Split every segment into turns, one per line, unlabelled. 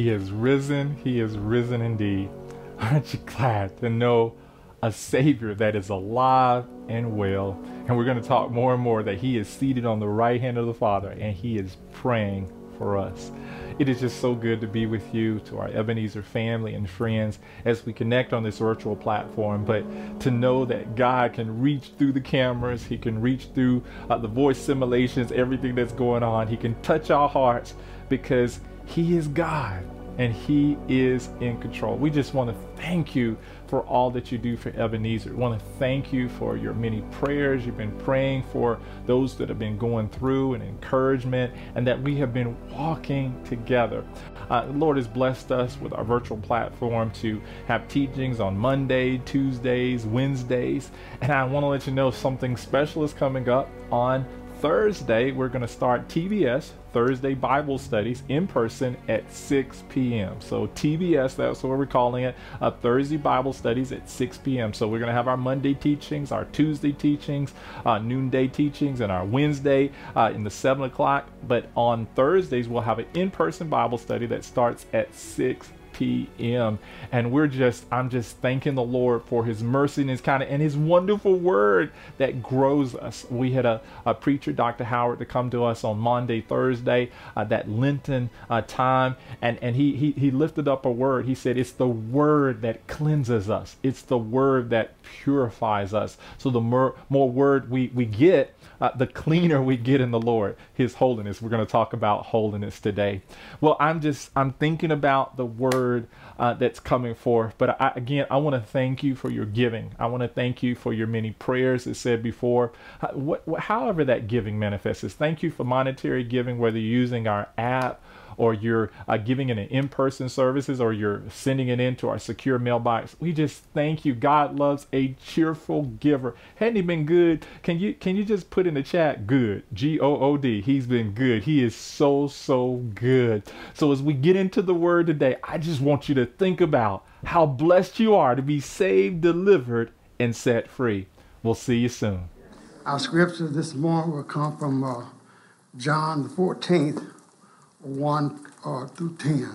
He is risen. He is risen indeed. Aren't you glad to know a Savior that is alive and well? And we're going to talk more and more that He is seated on the right hand of the Father and He is praying for us. It is just so good to be with you, to our Ebenezer family and friends as we connect on this virtual platform, but to know that God can reach through the cameras, He can reach through the voice simulations, everything that's going on. He can touch our hearts because He is God and He is in control. We just want to thank you for all that you do for Ebenezer. We want to thank you for your many prayers. You've been praying for those that have been going through and encouragement, and that we have been walking together. The Lord has blessed us with our virtual platform to have teachings on Monday, Tuesdays, Wednesdays, and I want to let you know something special is coming up on Thursday. We're going to start TBS, Thursday Bible Studies, in person at 6 p.m. So TBS, that's what we're calling it, Thursday Bible Studies at 6 p.m. So we're going to have our Monday teachings, our Tuesday teachings, noonday teachings, and our Wednesday in the 7 o'clock. But on Thursdays, we'll have an in-person Bible study that starts at 6 p.m. And I'm just thanking the Lord for His mercy and His kindness and His wonderful word that grows us. We had a preacher, Dr. Howard, to come to us on Monday, Thursday, that Lenten time, and he lifted up a word. He said, it's the word that cleanses us. It's the word that purifies us. So the more word we get, the cleaner we get in the Lord, His holiness. We're going to talk about holiness today. Well, I'm thinking about the word that's coming forth. But I want to thank you for your giving. I want to thank you for your many prayers, as said before. However that giving manifests. Thank you for monetary giving, whether you're using our app or you're giving in an in-person services, or you're sending it into our secure mailbox. We just thank you. God loves a cheerful giver. Hadn't He been good? Can you just put in the chat, good, G-O-O-D. He's been good. He is so good. So as we get into the word today, I just want you to think about how blessed you are to be saved, delivered, and set free. We'll see you soon.
Our scripture this morning will come from John the 14th, 1 through 10.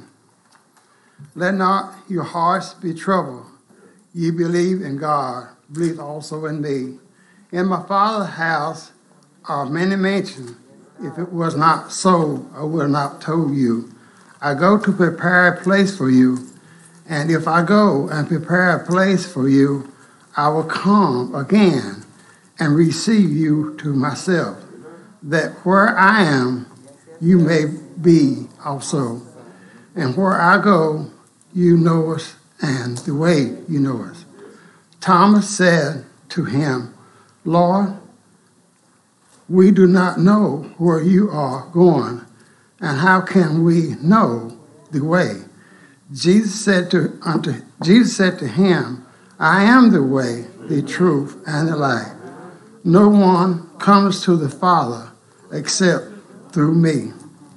Let not your hearts be troubled. Ye believe in God, believe also in me. In my Father's house are many mansions. If it was not so, I would not told you. I go to prepare a place for you. And if I go and prepare a place for you, I will come again and receive you to myself, that where I am, you may be also. And where I go, you know us, and the way you know us. Thomas said to Him, Lord, we do not know where you are going, and how can we know the way? Jesus said to him, I am the way, the truth, and the life. No one comes to the Father except through me.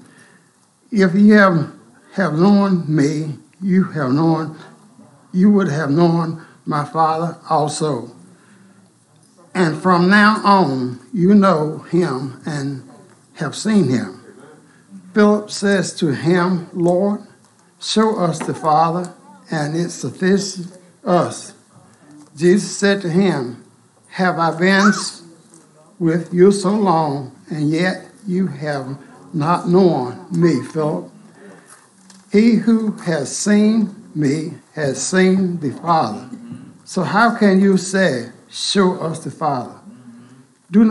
If you have known me, you would have known my Father also. And from now on, you know Him and have seen Him. Philip says to Him, Lord, show us the Father, and it suffices us. Jesus said to him, have I been with you so long, and yet you have not known me, Philip? He who has seen me has seen the Father. So how can you say, show us the Father? Do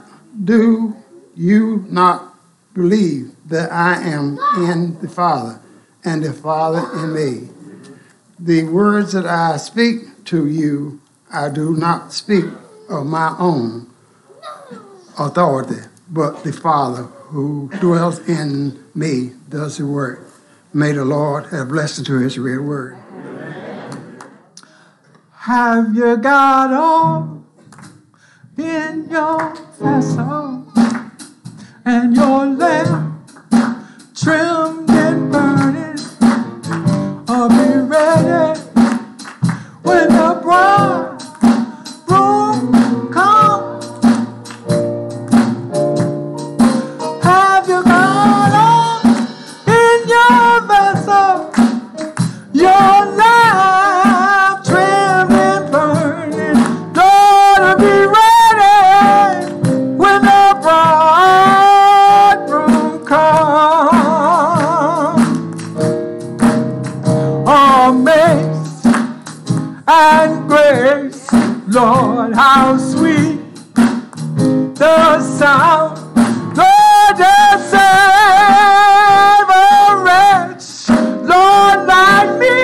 you not believe that I am in the Father, and the Father in me? The words that I speak to you, I do not speak of my own authority, but the Father who dwells in me does the work. May the Lord have blessing to His real word. Amen.
Have you got all in your vessel, and your lamp trimmed and burning? Or be ready when the bridegroom comes? Have you got all in your vessel, and grace. Lord, how sweet the sound. Lord, to save a wretch, Lord, like me.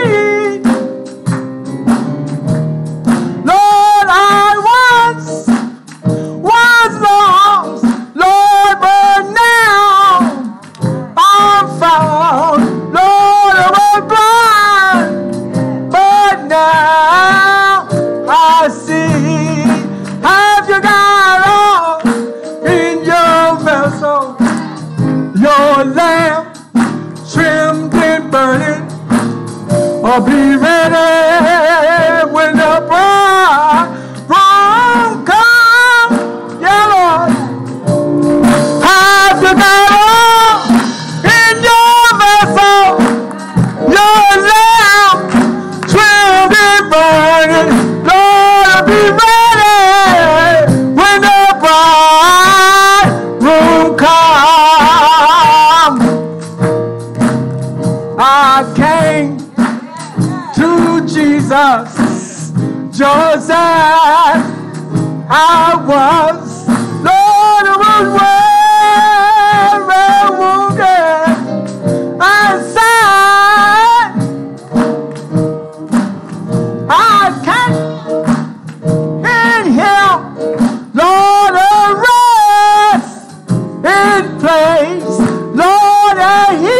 Lord, I once was lost, Lord, but now I'm found. Lord, I was blind, but now I see. Have you got all in your vessel? Your lamp trimmed and burning, or be ready when the bridegroom comes. Yeah, Lord. Have you got all in your vessel? Your lamp trimmed and burning, Lord, be ready when the bridegroom comes. I came to Jesus just as I was. Lord, I was very wounded and sad. I came in Him, Lord, arrest in place, Lord, and He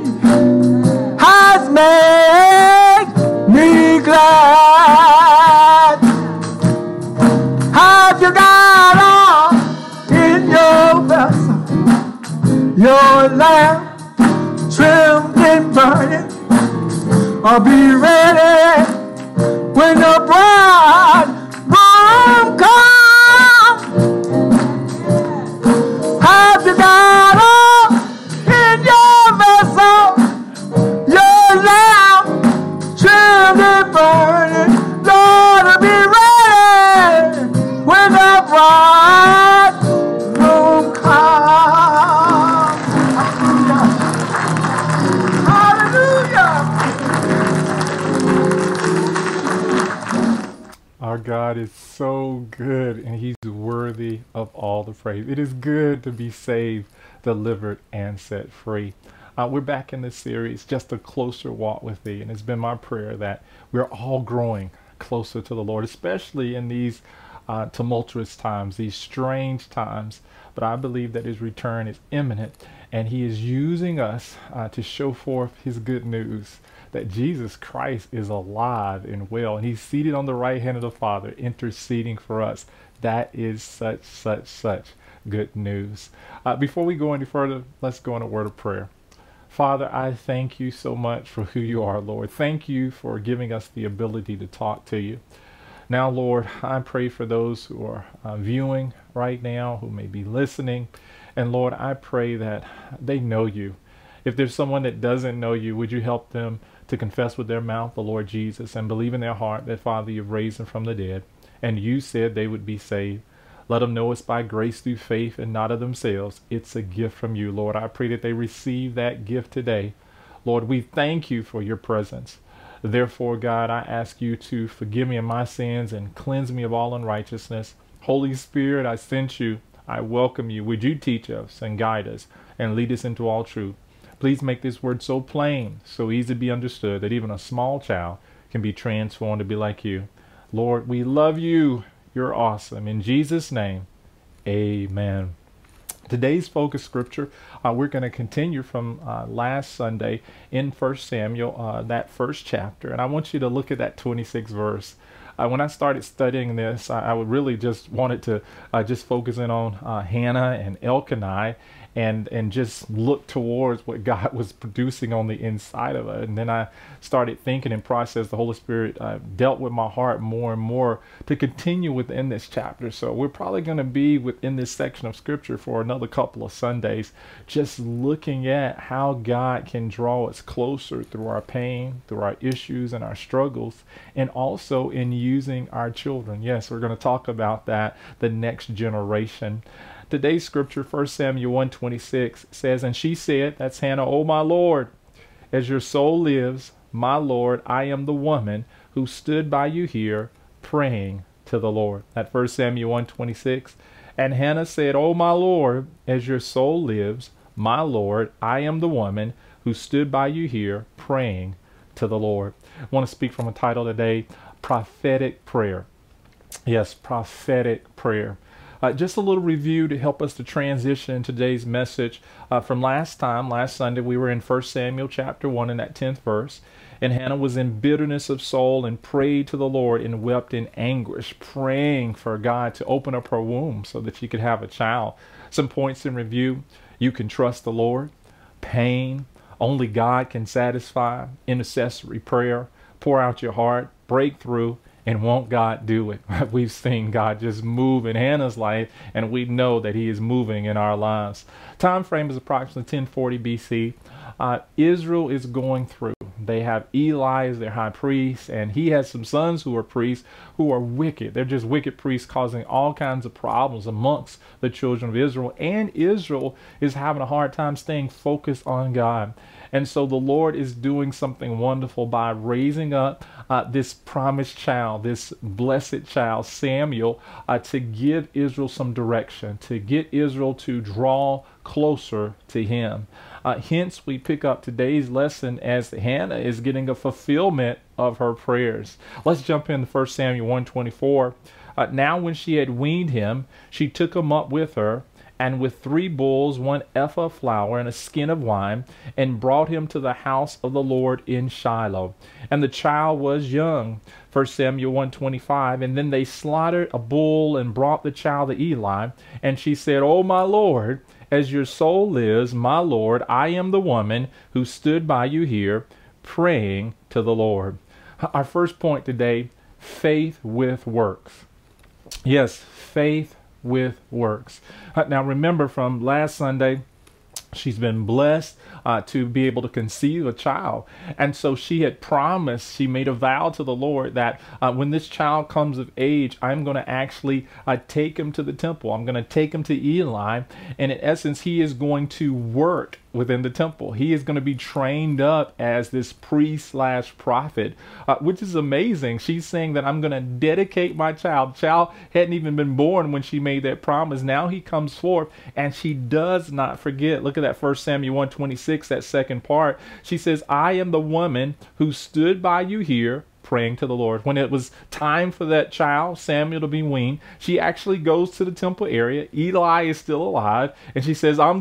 has made me glad. Have you got all in your vessel? Your lamp trimmed and burning, I'll be ready when the bridegroom comes. Have you got all in your vessel? Your lamp trimmed and burning, Lord, I'll be ready when the bridegroom comes. Hallelujah.
Our God is so good, and He's worthy of all the praise. It is good to be saved, delivered, and set free. We're back in this series, Just a Closer Walk with Thee, and it's been my prayer that we're all growing closer to the Lord, especially in these tumultuous times, these strange times. But I believe that His return is imminent, and He is using us to show forth His good news that Jesus Christ is alive and well, and He's seated on the right hand of the Father, interceding for us. That is such good news. Before we go any further, let's go in a word of prayer. Father, I thank You so much for who You are, Lord. Thank You for giving us the ability to talk to You. Now, Lord, I pray for those who are viewing right now, who may be listening. And Lord, I pray that they know You. If there's someone that doesn't know You, would You help them to confess with their mouth the Lord Jesus and believe in their heart that, Father, You've raised Him from the dead, and You said they would be saved. Let them know it's by grace through faith and not of themselves. It's a gift from You, Lord. I pray that they receive that gift today. Lord, we thank You for Your presence. Therefore, God, I ask You to forgive me of my sins and cleanse me of all unrighteousness. Holy Spirit, I sent You. I welcome You. Would You teach us and guide us and lead us into all truth? Please make this word so plain, so easy to be understood, that even a small child can be transformed to be like You. Lord, we love You. You're awesome. In Jesus' name, amen. Today's focus scripture, we're going to continue from last Sunday in 1 Samuel, that first chapter. And I want you to look at that 26th verse. When I started studying this, I would really just wanted to just focus in on Hannah and Elkanah, and just look towards what God was producing on the inside of it. And then I started thinking and processed. The Holy Spirit dealt with my heart more and more to continue within this chapter. So we're probably going to be within this section of scripture for another couple of Sundays, just looking at how God can draw us closer through our pain, through our issues and our struggles, and also in using our children. Yes, we're going to talk about that, the next generation. Today's scripture, 1 Samuel 1:26, says, "And she said," that's Hannah, "O my Lord, as your soul lives, my Lord, I am the woman who stood by you here praying to the Lord. At 1 Samuel 1:26. And Hannah said, "O my Lord, as your soul lives, my Lord, I am the woman who stood by you here praying to the Lord." I want to speak from a title today, Prophetic Prayer. Yes, prophetic prayer. Just a little review to help us to transition in today's message. From last Sunday, we were in 1 Samuel chapter 1 in that 10th verse. And Hannah was in bitterness of soul and prayed to the Lord and wept in anguish, praying for God to open up her womb so that she could have a child. Some points in review. You can trust the Lord. Pain. Only God can satisfy. Intercessory prayer. Pour out your heart. Breakthrough. And won't God do it? We've seen God just move in Hannah's life, and we know that he is moving in our lives. Time frame is approximately 1040 BC. Israel is going through. They have Eli as their high priest, and he has some sons who are priests who are wicked. They're just wicked priests causing all kinds of problems amongst the children of Israel. And Israel is having a hard time staying focused on God. And so the Lord is doing something wonderful by raising up this promised child, this blessed child, Samuel, to give Israel some direction, to get Israel to draw closer to him. Hence, we pick up today's lesson as Hannah is getting a fulfillment of her prayers. Let's jump into 1 Samuel 1:24. Now when she had weaned him, she took him up with her, and with 3 bulls, 1 ephah of flour, and a skin of wine, and brought him to the house of the Lord in Shiloh. And the child was young. 1 Samuel 1:25. And then they slaughtered a bull and brought the child to Eli. And she said, "O my Lord, as your soul lives, my Lord, I am the woman who stood by you here, praying to the Lord." Our first point today, faith with works. Yes, faith with works. Now remember from last Sunday, she's been blessed to be able to conceive a child. And so she had promised, she made a vow to the Lord that when this child comes of age, I'm going to actually take him to the temple. I'm going to take him to Eli. And in essence, he is going to work within the temple. He is going to be trained up as this priest/prophet, which is amazing. She's saying that I'm going to dedicate my child. Child hadn't even been born when she made that promise. Now he comes forth, and she does not forget. Look at that 1 Samuel 1:26, that second part. She says, "I am the woman who stood by you here, praying to the Lord." When it was time for that child, Samuel, to be weaned, she actually goes to the temple area. Eli is still alive. And she says, I'm the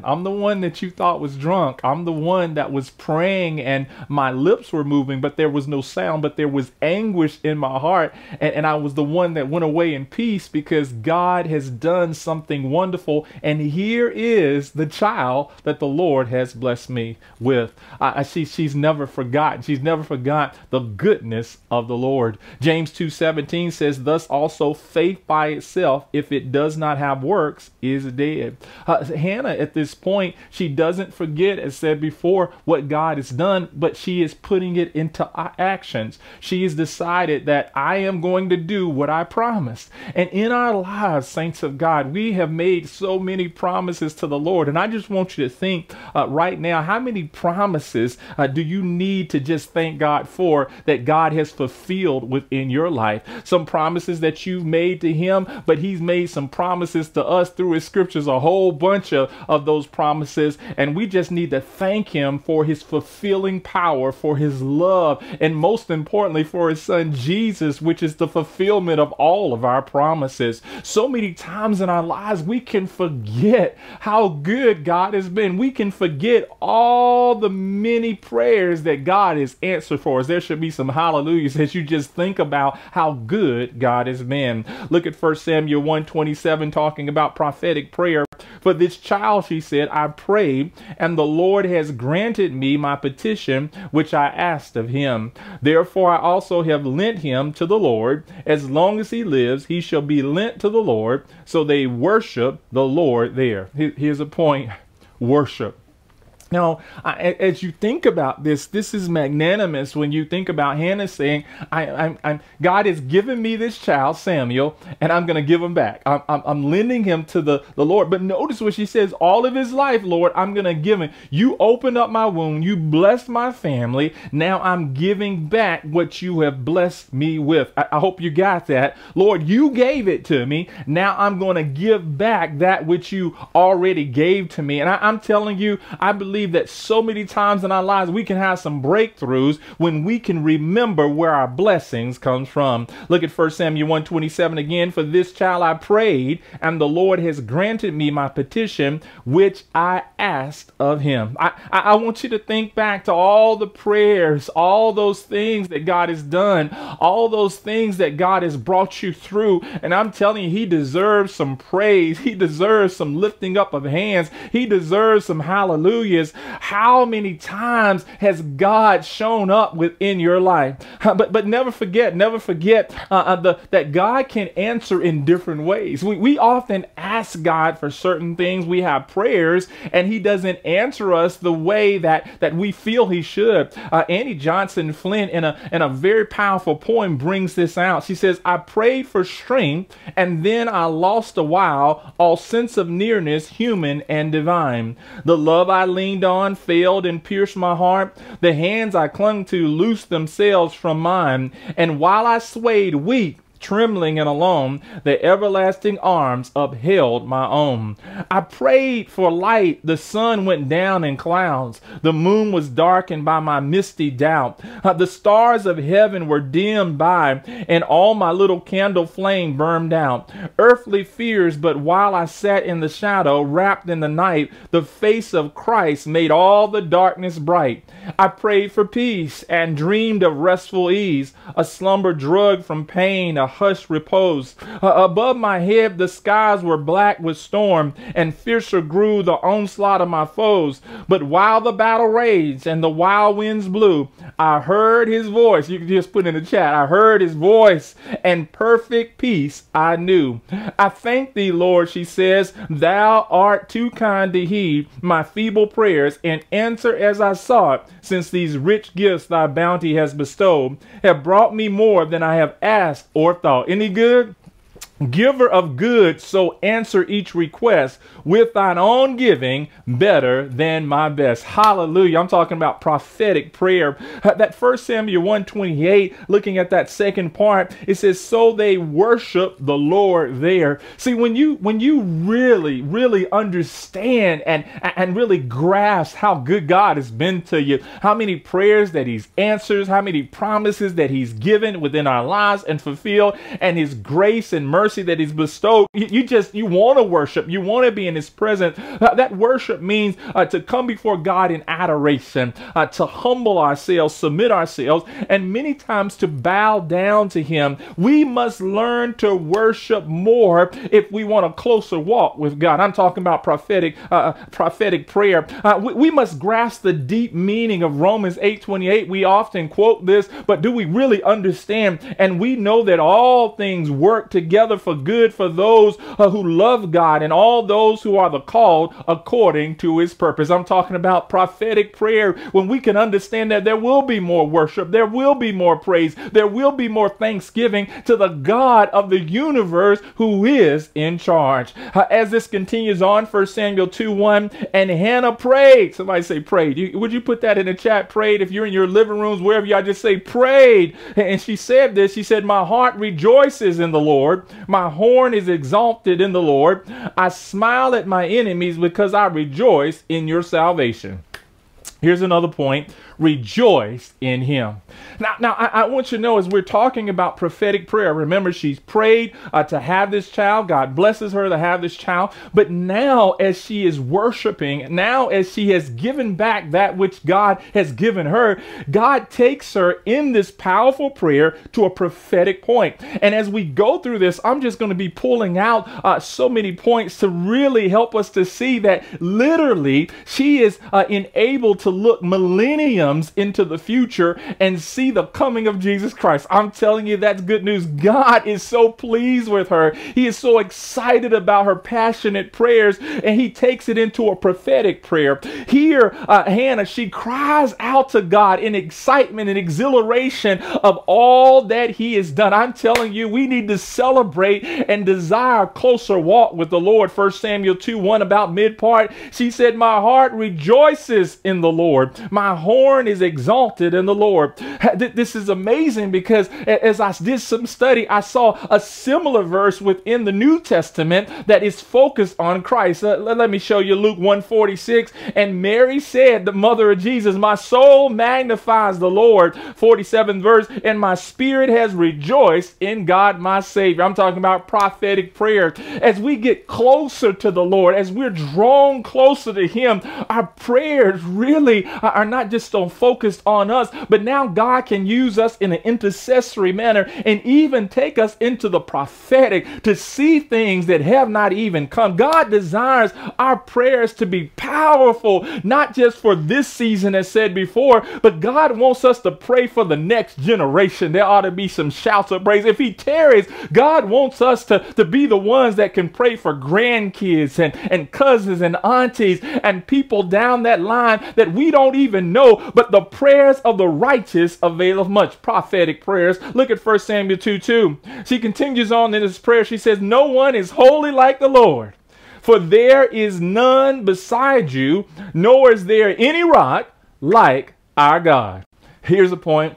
one that you thought was drunk. I'm the one that was praying and my lips were moving, but there was no sound, but there was anguish in my heart. And I was the one that went away in peace because God has done something wonderful. And here is the child that the Lord has blessed me with. She's never forgotten. She's never forgot the goodness of the Lord. James 2:17 says, "Thus also faith by itself, if it does not have works, is dead." Hannah, at this point, she doesn't forget, as said before, what God has done, but she is putting it into actions. She has decided that I am going to do what I promised. And in our lives, saints of God, we have made so many promises to the Lord. And I just want you to think right now, how many promises do you need to just thank God for that God has fulfilled within your life? Some promises that you've made to him, but he's made some promises to us through his scriptures, a whole bunch of those promises. And we just need to thank him for his fulfilling power, for his love, and most importantly, for his son Jesus, which is the fulfillment of all of our promises. So many times in our lives, we can forget how good God has been. We can forget all the many prayers that God has answered for us. There should be some hallelujahs as you just think about how good God has been. Look at 1 Samuel 1:27, talking about prophetic prayer. "For this child," she said, "I prayed, and the Lord has granted me my petition, which I asked of him. Therefore I also have lent him to the Lord. As long as he lives, he shall be lent to the Lord." So they worship the Lord there. Here's a point. Worship. Now, as you think about this, this is magnanimous when you think about Hannah saying, God has given me this child, Samuel, and I'm going to give him back. I'm lending him to the Lord. But notice what she says, all of his life, Lord, I'm going to give him. You opened up my womb. You blessed my family. Now I'm giving back what you have blessed me with. I hope you got that. Lord, you gave it to me. Now I'm going to give back that which you already gave to me. And I'm telling you, I believe that so many times in our lives we can have some breakthroughs when we can remember where our blessings comes from. Look at 1 Samuel 1:27 again. For this child I prayed, and the Lord has granted me my petition, which I asked of him. I want you to think back to all the prayers, all those things that God has done, all those things that God has brought you through. And I'm telling you, he deserves some praise. He deserves some lifting up of hands. He deserves some hallelujahs. How many times has God shown up within your life? But never forget that God can answer in different ways. We often ask God for certain things. We have prayers and he doesn't answer us the way that we feel he should. Annie Johnson Flint in a very powerful poem brings this out. She says, I prayed for strength and then I lost a while all sense of nearness, human and divine. The love I leaned on failed and pierced my heart. The hands I clung to loosed themselves from mine. And while I swayed weak, trembling and alone, the everlasting arms upheld my own. I prayed for light. The sun went down in clouds. The moon was darkened by my misty doubt. The stars of heaven were dimmed by, and all my little candle flame burned out. Earthly fears, but while I sat in the shadow, wrapped in the night, the face of Christ made all the darkness bright. I prayed for peace and dreamed of restful ease, a slumber drugged from pain, a hushed repose. Above my head the skies were black with storm, and fiercer grew the onslaught of my foes. But while the battle raged and the wild winds blew, I heard his voice. You can just put in the chat, I heard his voice, and perfect peace I knew. I thank thee, Lord, she says, thou art too kind to heed my feeble prayers and answer as I sought, since these rich gifts thy bounty has bestowed have brought me more than I have asked or thought. Any good? Giver of good, so answer each request with thine own giving better than my best. Hallelujah. I'm talking about prophetic prayer. That 1 Samuel 1:28, looking at that second part, it says, so they worship the Lord there. See, when you really understand and really grasp how good God has been to you, how many prayers that he's answered, how many promises that he's given within our lives and fulfilled, and his grace and mercy that he's bestowed, you want to worship. You want to be in his presence. That worship means to come before God in adoration, to humble ourselves, submit ourselves, and many times to bow down to him. We must learn to worship more if we want a closer walk with God. I'm talking about prophetic prayer. We must grasp the deep meaning of Romans 8:28. We often quote this, but do we really understand? And we know that all things work together for good for those who love God and all those who are the called according to his purpose. I'm talking about prophetic prayer, when we can understand that there will be more worship, there will be more praise, there will be more thanksgiving to the God of the universe who is in charge. As this continues on, 1 Samuel 2:1, and Hannah prayed. Somebody say prayed. Would you put that in the chat? Prayed. If you're in your living rooms, wherever you are, just say prayed. And she said this. She said, my heart rejoices in the Lord. My horn is exalted in the Lord. I smile at my enemies because I rejoice in your salvation. Here's another point. Rejoice in him. Now, I want you to know, as we're talking about prophetic prayer, remember she's prayed to have this child. God blesses her to have this child. But now as she is worshiping, now as she has given back that which God has given her, God takes her in this powerful prayer to a prophetic point. And as we go through this, I'm just going to be pulling out so many points to really help us to see that literally she is enabled to look millenniums glimpse into the future and see the coming of Jesus Christ. I'm telling you, that's good news. God is so pleased with her. He is so excited about her passionate prayers, and he takes it into a prophetic prayer. Here, Hannah, she cries out to God in excitement and exhilaration of all that he has done. I'm telling you, we need to celebrate and desire a closer walk with the Lord. 1 Samuel 2:1, about mid part, she said, my heart rejoices in the Lord. My horn is exalted in the Lord. This is amazing, because as I did some study, I saw a similar verse within the New Testament that is focused on Christ. Let me show you Luke 1:46. And Mary said, the mother of Jesus, my soul magnifies the Lord. 47th verse, and my spirit has rejoiced in God my Savior. I'm talking about prophetic prayer. As we get closer to the Lord, as we're drawn closer to him, our prayers really are not just so focused on us, but now God can use us in an intercessory manner and even take us into the prophetic to see things that have not even come. God desires our prayers to be powerful, not just for this season as said before, but God wants us to pray for the next generation. There ought to be some shouts of praise. If he tarries, God wants us to be the ones that can pray for grandkids and cousins and aunties and people down that line that we don't even know, but the prayers of the righteous availeth much. Prophetic prayers. Look at 1 Samuel 2:2. She continues on in this prayer. She says, no one is holy like the Lord, for there is none beside you, nor is there any rock like our God. Here's the point.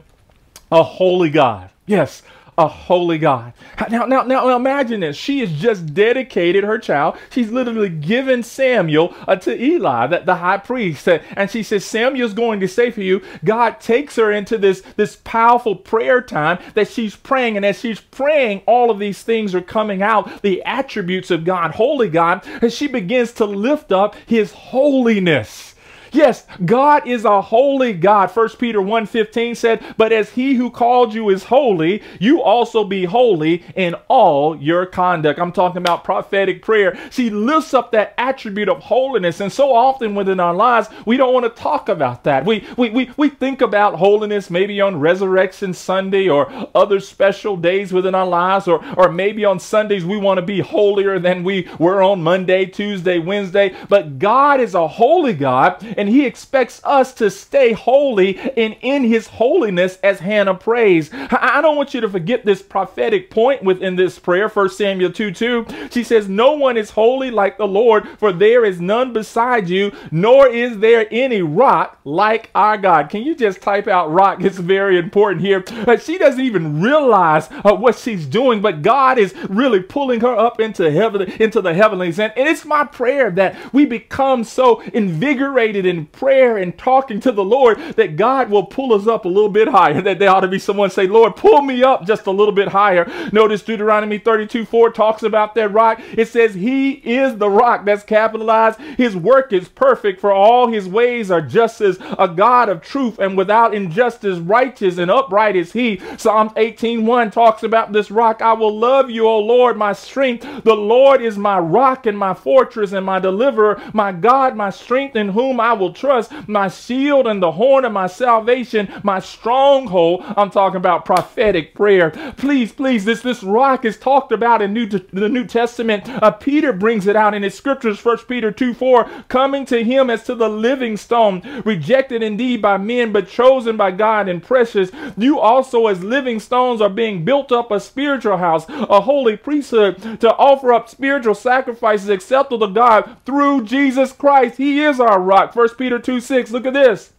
A holy God. Yes, a holy God. Now imagine this. She has just dedicated her child. She's literally given Samuel to Eli, the high priest. And she says, Samuel's going to say for you. God takes her into this powerful prayer time that she's praying. And as she's praying, all of these things are coming out, the attributes of God, holy God, and she begins to lift up his holiness. Yes, God is a holy God. 1 Peter 1:15 said, but as he who called you is holy, you also be holy in all your conduct. I'm talking about prophetic prayer. She lifts up that attribute of holiness. And so often within our lives, we don't want to talk about that. We think about holiness maybe on Resurrection Sunday or other special days within our lives, or maybe on Sundays we want to be holier than we were on Monday, Tuesday, Wednesday. But God is a holy God, and he expects us to stay holy and in his holiness as Hannah prays. I don't want you to forget this prophetic point within this prayer. 1 Samuel 2:2. She says, no one is holy like the Lord, for there is none beside you, nor is there any rock like our God. Can you just type out rock? It's very important here. She doesn't even realize what she's doing, but God is really pulling her up into heaven, into the heavenlies. And it's my prayer that we become so invigorated in prayer and talking to the Lord that God will pull us up a little bit higher. That there ought to be someone say, Lord, pull me up just a little bit higher. Notice Deuteronomy 32:4 talks about that rock. It says he is the rock. That's capitalized. His work is perfect, for all his ways are justice, a God of truth, and without injustice, righteous and upright is he. Psalms 18:1 talks about this rock. I will love you, O Lord, my strength. The Lord is my rock and my fortress and my deliverer, my God, my strength, in whom I will trust, my shield and the horn of my salvation, my stronghold. I'm talking about prophetic prayer. Please, this rock is talked about in the New Testament. Peter brings it out in his scriptures. 1 Peter 2:4, coming to him as to the living stone, rejected indeed by men, but chosen by God and precious. You also as living stones are being built up a spiritual house, a holy priesthood, to offer up spiritual sacrifices acceptable to God through Jesus Christ. He is our rock. 1 Peter 2:6. Look at this.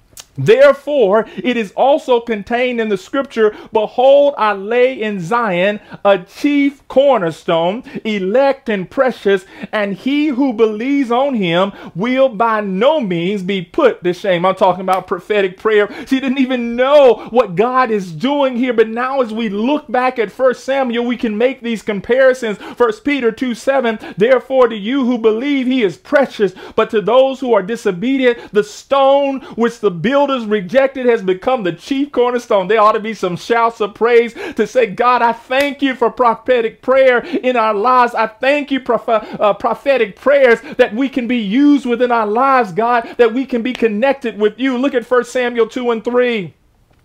Therefore, it is also contained in the scripture, behold, I lay in Zion a chief cornerstone, elect and precious, and he who believes on him will by no means be put to shame. I'm talking about prophetic prayer. She didn't even know what God is doing here, but now as we look back at 1 Samuel, we can make these comparisons. 1 Peter 2:7, therefore to you who believe he is precious, but to those who are disobedient, the stone which the builders builders rejected has become the chief cornerstone. There ought to be some shouts of praise to say, God, I thank you for prophetic prayer in our lives. I thank you prophetic prayers that we can be used within our lives, God, that we can be connected with you. Look at 1 Samuel 2 and 3.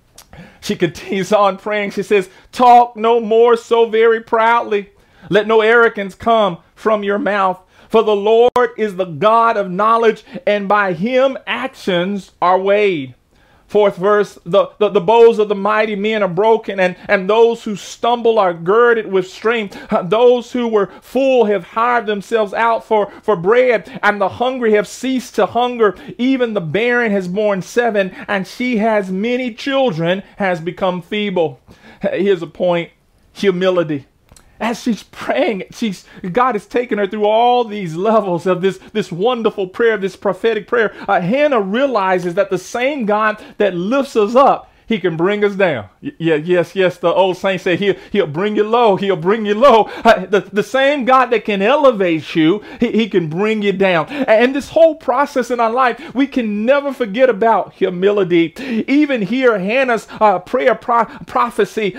She continues on praying. She says, talk no more so very proudly. Let no arrogance come from your mouth. For the Lord is the God of knowledge, and by him actions are weighed. Fourth verse, the bows of the mighty men are broken, and those who stumble are girded with strength. Those who were full have hired themselves out for bread, and the hungry have ceased to hunger. Even the barren has borne 7, and she has many children, has become feeble. Here's a point: humility. As she's praying, God has taken her through all these levels of this wonderful prayer, this prophetic prayer. Hannah realizes that the same God that lifts us up, he can bring us down. Yes. The old saint said, he'll bring you low. He'll bring you low. The same God that can elevate you, he can bring you down. And this whole process in our life, we can never forget about humility. Even here, Hannah's prayer prophecy,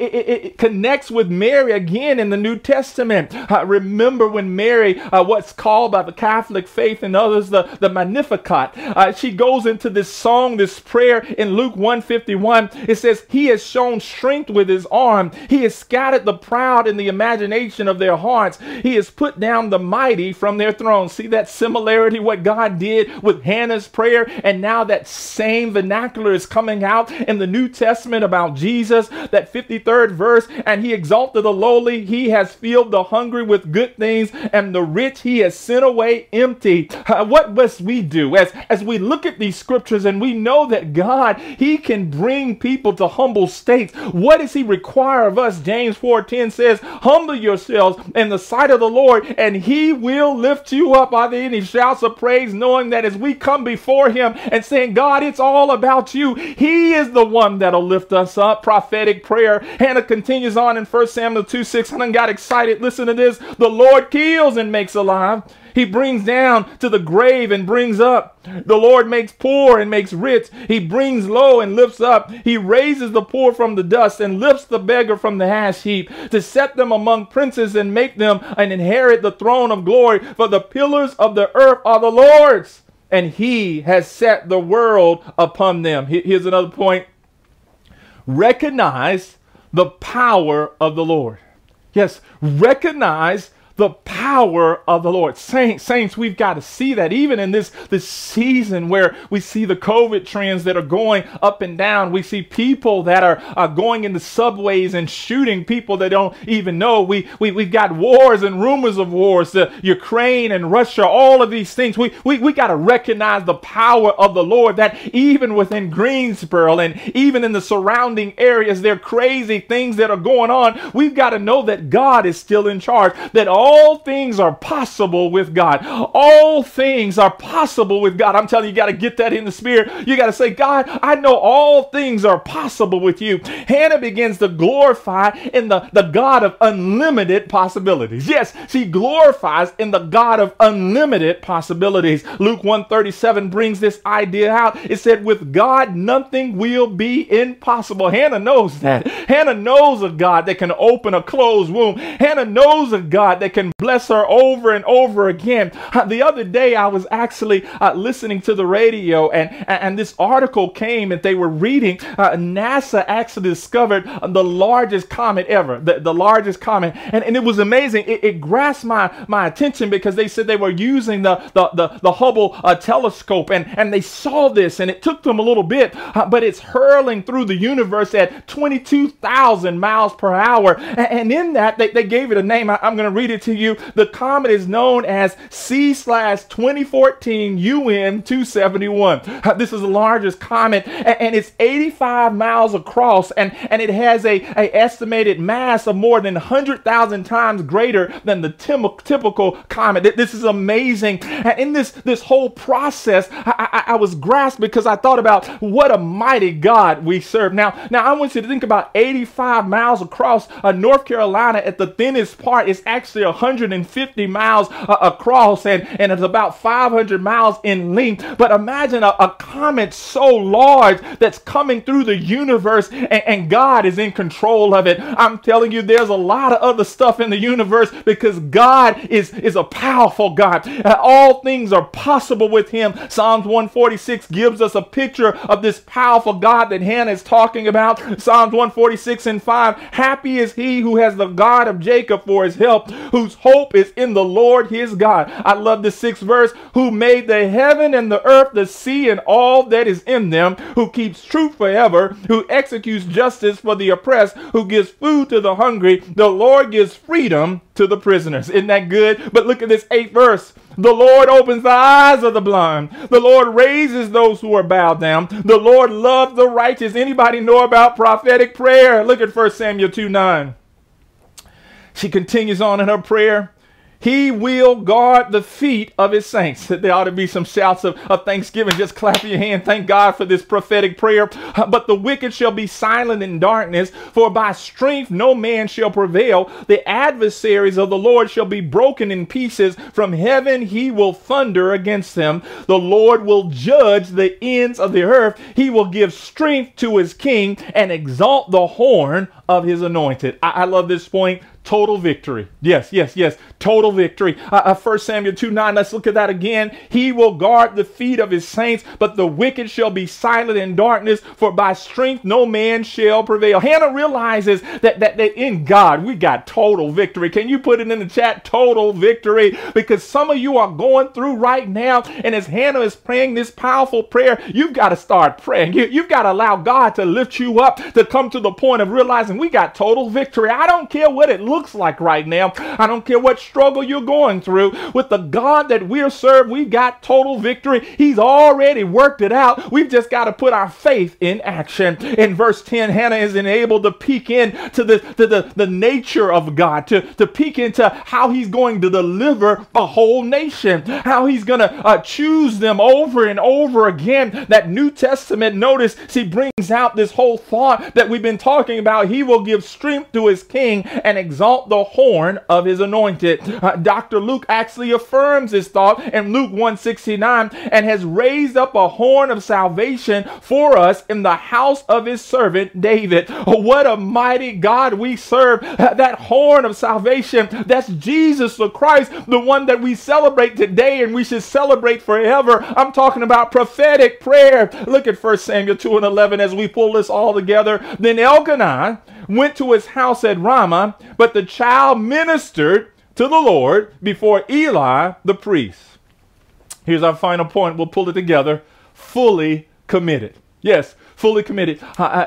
it connects with Mary again in the New Testament. Remember when Mary, what's called by the Catholic faith and others, the Magnificat, she goes into this song, this prayer in Luke 1:51. It says, he has shown strength with his arm. He has scattered the proud in the imagination of their hearts. He has put down the mighty from their thrones. See that similarity, what God did with Hannah's prayer? And now that same vernacular is coming out in the New Testament about Jesus, that 53rd verse. And he exalted the lowly. He has filled the hungry with good things, and the rich he has sent away empty. What must we do as we look at these scriptures and we know that God, he can bring people to humble states? What does he require of us? James 4:10 says, humble yourselves in the sight of the Lord, and he will lift you up. Are there any shouts of praise, knowing that as we come before him and saying, God, it's all about you, he is the one that'll lift us up? Prophetic prayer. Hannah continues on in 1 Samuel 2:6. I got excited. Listen to this. The Lord kills and makes alive. He brings down to the grave and brings up. The Lord makes poor and makes rich. He brings low and lifts up. He raises the poor from the dust and lifts the beggar from the ash heap, to set them among princes and make them and inherit the throne of glory. For the pillars of the earth are the Lord's, and he has set the world upon them. Here's another point. Recognize the power of the Lord. Yes, recognize the power of the Lord. Saints, we've got to see that even in this season where we see the COVID trends that are going up and down. We see people that are going into subways and shooting people that don't even know. We've got wars and rumors of wars, the Ukraine and Russia, all of these things. We got to recognize the power of the Lord, that even within Greensboro and even in the surrounding areas, there are crazy things that are going on. We've got to know that God is still in charge, that all things are possible with God. All things are possible with God. I'm telling you, you got to get that in the spirit. You got to say, God, I know all things are possible with you. Hannah begins to glorify in the God of unlimited possibilities. Yes, she glorifies in the God of unlimited possibilities. Luke 1:37 brings this idea out. It said, with God, nothing will be impossible. Hannah knows that. Hannah knows a God that can open a closed womb. Hannah knows a God that can bless her over and over again. The other day, I was actually listening to the radio, and this article came and they were reading. NASA actually discovered the largest comet ever, the largest comet. And it was amazing. It grasped my attention because they said they were using the Hubble telescope, and they saw this, and it took them a little bit, but it's hurling through the universe at 22,000 miles per hour. And in that, they gave it a name. I'm going to read it to you. The comet is known as C/2014 UN-271. This is the largest comet, and it's 85 miles across, and it has a estimated mass of more than 100,000 times greater than the typical comet. This is amazing. And in this whole process, I was grasped because I thought about what a mighty God we serve. Now I want you to think about 85 miles across North Carolina. At the thinnest part is actually 150 miles across, and it's about 500 miles in length. But imagine a comet so large that's coming through the universe, and God is in control of it. I'm telling you, there's a lot of other stuff in the universe because God is a powerful God. All things are possible with him. Psalms 146 gives us a picture of this powerful God that Hannah is talking about. Psalms 146:5, happy is he who has the God of Jacob for his help, whose hope is in the Lord his God. I love the 6th verse, who made the heaven and the earth, the sea, and all that is in them, who keeps truth forever, who executes justice for the oppressed, who gives food to the hungry. The Lord gives freedom to the prisoners. Isn't that good? But look at this 8th verse. The Lord opens the eyes of the blind. The Lord raises those who are bowed down. The Lord loves the righteous. Anybody know about prophetic prayer? Look at 1 Samuel 2:9. She continues on in her prayer. He will guard the feet of his saints. There ought to be some shouts of thanksgiving. Just clap your hand. Thank God for this prophetic prayer. But the wicked shall be silent in darkness, for by strength no man shall prevail. The adversaries of the Lord shall be broken in pieces. From heaven he will thunder against them. The Lord will judge the ends of the earth. He will give strength to his king and exalt the horn of his anointed. I love this point. Total victory. Yes. Total victory. 1 Samuel 2:9. Let's look at that again. He will guard the feet of his saints, but the wicked shall be silent in darkness, for by strength no man shall prevail. Hannah realizes that in God we got total victory. Can you put it in the chat? Total victory. Because some of you are going through right now, and as Hannah is praying this powerful prayer, you've got to start praying. You've got to allow God to lift you up, to come to the point of realizing we got total victory. I don't care what it looks like right now. I don't care what struggle you're going through. With the God that we're served, we've got total victory. He's already worked it out. We've just got to put our faith in action. In verse 10, Hannah is enabled to peek into the nature of God, to peek into how he's going to deliver a whole nation, how he's going to choose them over and over again. That New Testament, notice she brings out this whole thought that we've been talking about. He will give strength to his king and exalt the horn of his anointed. Dr. Luke actually affirms this thought in Luke 1:69, and has raised up a horn of salvation for us in the house of his servant David. What a mighty God we serve. That horn of salvation, that's Jesus the Christ, the one that we celebrate today and we should celebrate forever. I'm talking about prophetic prayer. Look at 1 Samuel 2:11 as we pull this all together. Then Elkanah went to his house at Ramah, but the child ministered to the Lord before Eli the priest. Here's our final point. We'll pull it together. Fully committed. Yes, fully committed.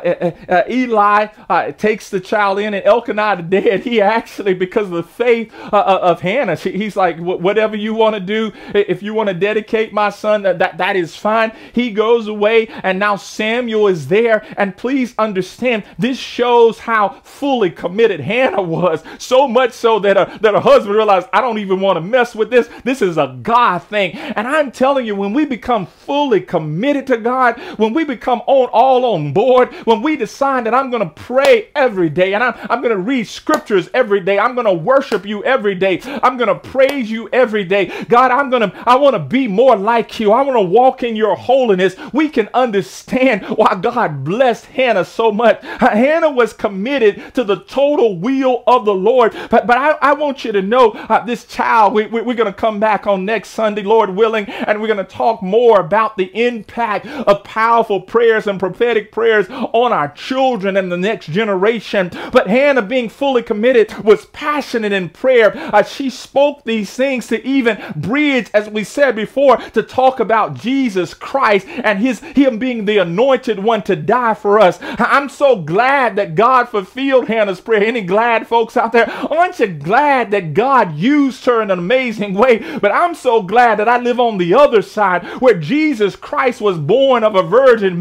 Eli takes the child in, and Elkanah the dad, he actually, because of the faith of Hannah, he's like, whatever you want to do, if you want to dedicate my son, that is fine. He goes away, and now Samuel is there. And please understand, this shows how fully committed Hannah was. So much so that her husband realized, I don't even want to mess with this. This is a God thing. And I'm telling you, when we become fully committed to God, when we become all on board, when we decide that I'm going to pray every day, and I'm going to read scriptures every day, I'm going to worship you every day, I'm going to praise you every day. God, I want to be more like you. I want to walk in your holiness. We can understand why God blessed Hannah so much. Hannah was committed to the total will of the Lord. But I want you to know this child, we're going to come back on next Sunday, Lord willing, and we're going to talk more about the impact of powerful prayers and prophetic prayers on our children and the next generation. But Hannah, being fully committed, was passionate in prayer. She spoke these things to even bridge, as we said before, to talk about Jesus Christ and him being the anointed one to die for us. I'm so glad that God fulfilled Hannah's prayer. Any glad folks out there? Aren't you glad that God used her in an amazing way? But I'm so glad that I live on the other side, where Jesus Christ was born of a virgin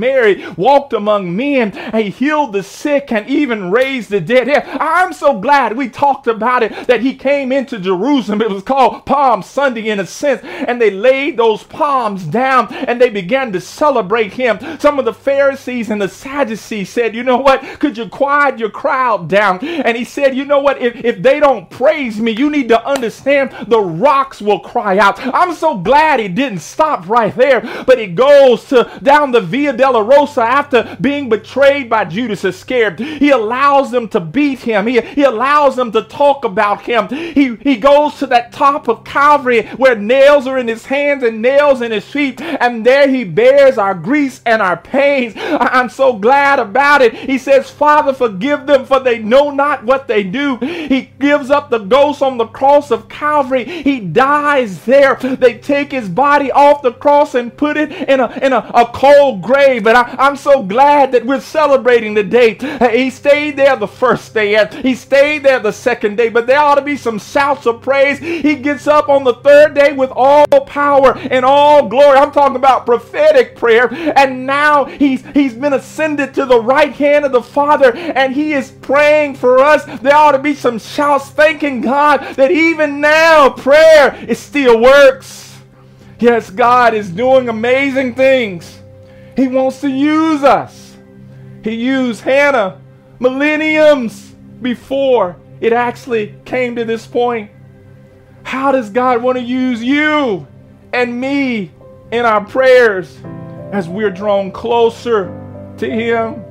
Mary, walked among men, and he healed the sick and even raised the dead. Yeah, I'm so glad we talked about it, that he came into Jerusalem. It was called Palm Sunday in a sense, and they laid those palms down and they began to celebrate him. Some of the Pharisees and the Sadducees said, you know what, could you quiet your crowd down? And he said, you know what, if they don't praise me, you need to understand the rocks will cry out. I'm so glad he didn't stop right there, but he goes down the Via Dolorosa after being betrayed by Judas Iscariot. He allows them to beat him. He allows them to talk about him. He goes to that top of Calvary where nails are in his hands and nails in his feet, and there he bears our griefs and our pains. I'm so glad about it. He says, Father, forgive them, for they know not what they do. He gives up the ghost on the cross of Calvary. He dies there. They take his body off the cross and put it in a cold grave. But I'm so glad that we're celebrating the day. He stayed there the first day, and he stayed there the second day, but there ought to be some shouts of praise. He gets up on the third day with all power and all glory. I'm talking about prophetic prayer, and now he's been ascended to the right hand of the Father, and he is praying for us. There ought to be some shouts thanking God that even now prayer, it still works. Yes, God is doing amazing things. He wants to use us. He used Hannah millenniums before it actually came to this point. How does God want to use you and me in our prayers as we're drawn closer to him?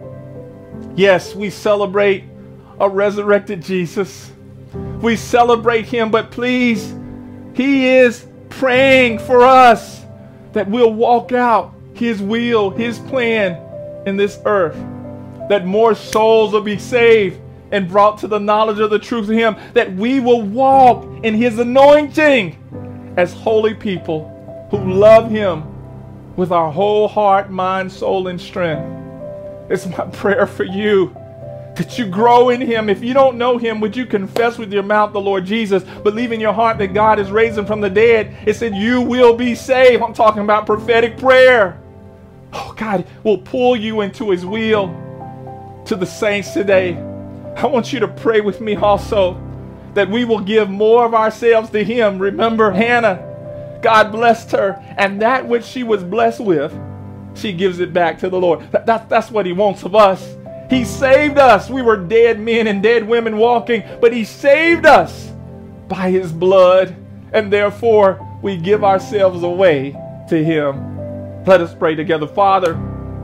Yes, we celebrate a resurrected Jesus. We celebrate him, but please, he is praying for us that we'll walk out his will, his plan in this earth, that more souls will be saved and brought to the knowledge of the truth of him, that we will walk in his anointing as holy people who love him with our whole heart, mind, soul, and strength. It's my prayer for you that you grow in him. If you don't know him, would you confess with your mouth the Lord Jesus, believe in your heart that God has raised him from the dead? It said you will be saved. I'm talking about prophetic prayer. Oh, God will pull you into his will. To the saints today, I want you to pray with me also that we will give more of ourselves to him. Remember Hannah, God blessed her, and that which she was blessed with, she gives it back to the Lord. That's what he wants of us. He saved us. We were dead men and dead women walking, but he saved us by his blood, and therefore we give ourselves away to him. Let us pray together. Father,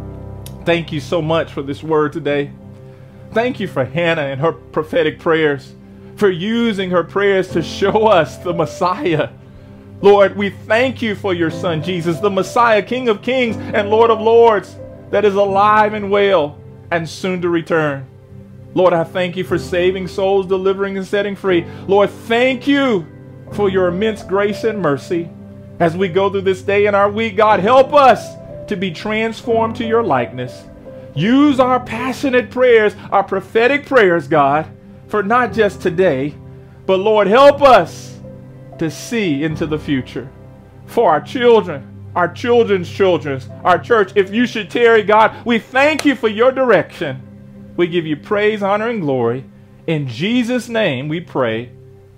thank you so much for this word today. Thank you for Hannah and her prophetic prayers, for using her prayers to show us the Messiah. Lord, we thank you for your son Jesus, the Messiah, King of Kings and Lord of Lords, that is alive and well and soon to return. Lord, I thank you for saving souls, delivering and setting free. Lord, thank you for your immense grace and mercy. As we go through this day and our week, God, help us to be transformed to your likeness. Use our passionate prayers, our prophetic prayers, God, for not just today, but Lord, help us to see into the future for our children, our children's children, our church. If you should tarry, God, we thank you for your direction. We give you praise, honor, and glory. In Jesus' name we pray.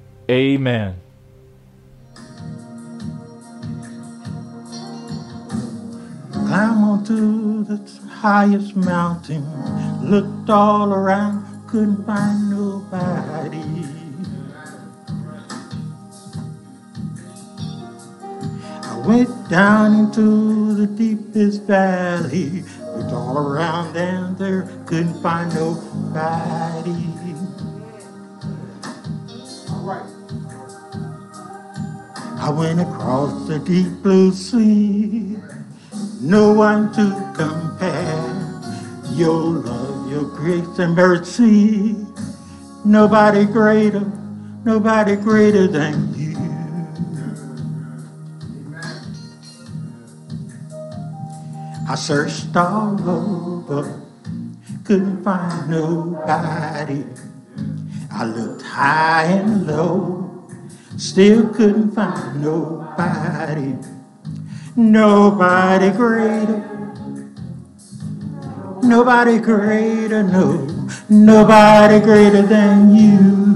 Amen.
Climb onto the highest mountain, looked all around, couldn't find nobody. I went down into the deepest valley, looked all around and there couldn't find nobody. All right. I went across the deep blue sea, no one to compare. Your love, your grace and mercy, nobody greater than you. I searched all over, couldn't find nobody. I looked high and low, still couldn't find nobody. Nobody greater, Nobody greater, no, nobody greater than you.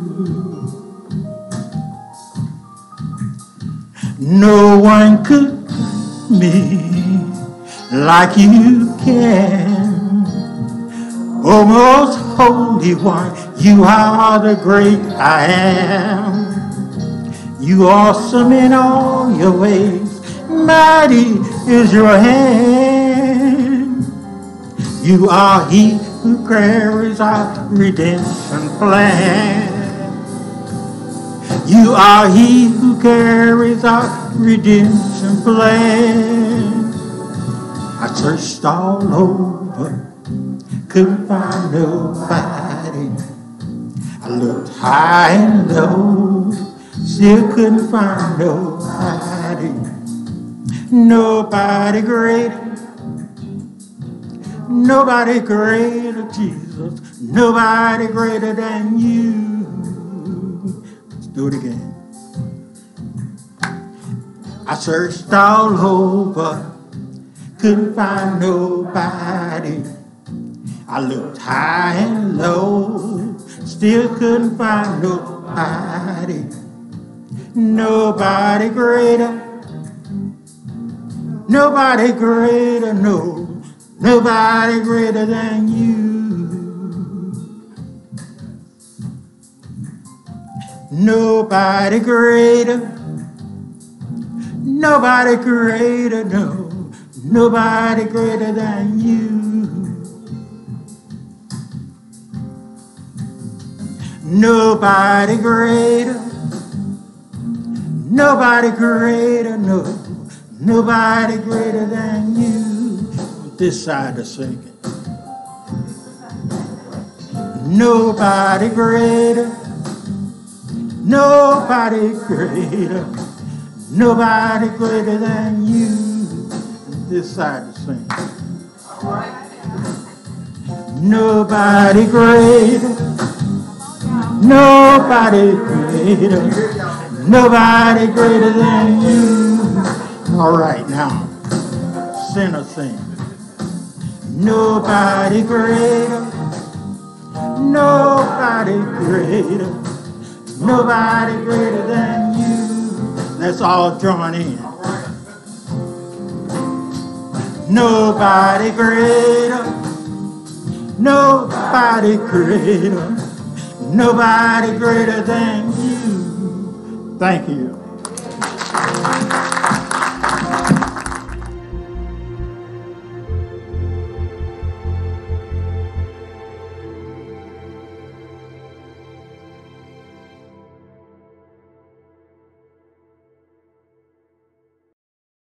No one could me like you can. Oh, most holy one, you are the great I am. You awesome in all your ways, mighty is your hand. You are he who carries out redemption plan. You are he who carries out redemption plan. I searched all over, couldn't find nobody. I looked high and low, still couldn't find nobody. Nobody greater, nobody greater, Jesus. Nobody greater than you. Let's do it again. I searched all over, couldn't find nobody. I looked high and low, still couldn't find nobody. Nobody greater, nobody greater, no, nobody greater than you. Nobody greater, nobody greater, no, nobody greater than you. Nobody greater, nobody greater, no, nobody greater than you. This side of singing. Nobody greater, nobody greater, nobody greater than you. This side of singing. Nobody greater, nobody greater, nobody greater than you. All right, now, sinner sing. Nobody greater, nobody greater, nobody greater than you. Let's all join in. Nobody greater, nobody greater, nobody greater than you. Thank you.